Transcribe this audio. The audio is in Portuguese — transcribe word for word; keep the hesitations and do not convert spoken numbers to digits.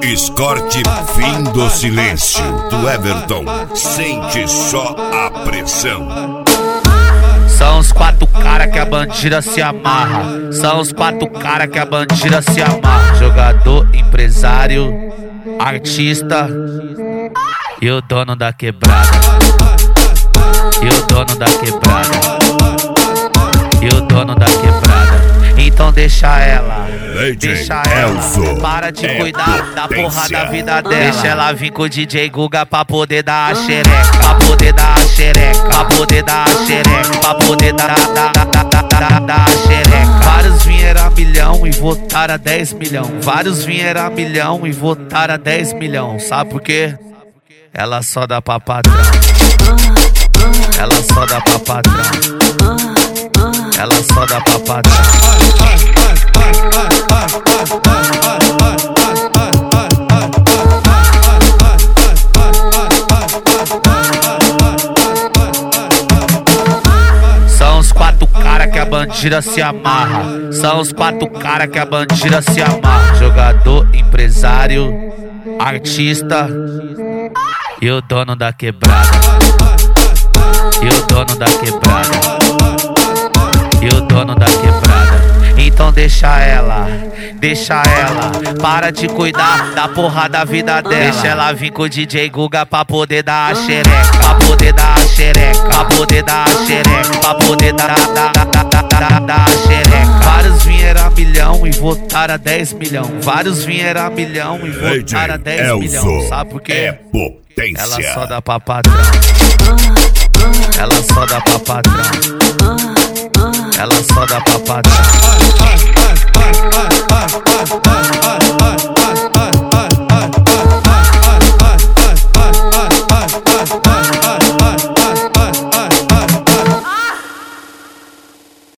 Escorte Fim do Silêncio, do Everton. Sente só a pressão. São os quatro cara que a bandida se amarra. São os quatro cara que a bandida se amarra. Jogador, empresário, artista e o dono da quebrada. E o dono da quebrada. E o dono da quebrada. Então deixa ela, deixa ela, para de cuidar da porra da vida dela. Deixa ela vir com o D J Guga pra poder dar a xereca, pra poder dar a xereca, pra poder dar a xereca, pra poder dar, dar, dar, dar, dar, dar a xereca. Vários vieram a milhão e votaram a dez milhão. Vários vieram a milhão e votaram a dez milhão. Sabe por quê? Ela só dá pra patrão. Ela só dá pra patrão. Ela só dá pra patrão. São os quatro cara que a bandida se amarra. São os quatro cara que a bandida se amarra. Jogador, empresário, artista e o dono da quebrada. E o dono da quebrada. E o dono da quebrada. Então deixa ela, deixa ela, para de cuidar da porra da vida dela. Deixa ela vir com o D J Guga pra poder dar a xereca, pra poder dar a xereca, pra poder dar a xereca, pra poder dar, dar, dar, dar, dar, dar a xereca. Vários vieram a milhão e votaram a dez milhão. Vários vieram a milhão e votaram a dez milhão. Sabe por quê? É potência. Ela só dá pra patrão. Ela só dá pra patrão. Ela só dá pra patrão.